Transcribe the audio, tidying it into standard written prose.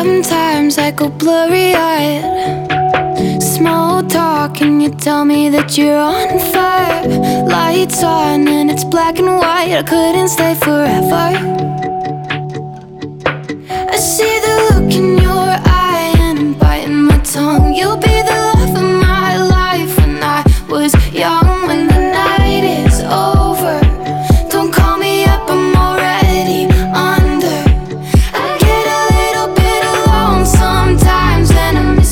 Sometimes I go blurry-eyed. Small talk and you tell me that you're on fire. Lights on and it's black and white. I couldn't stay forever. I see the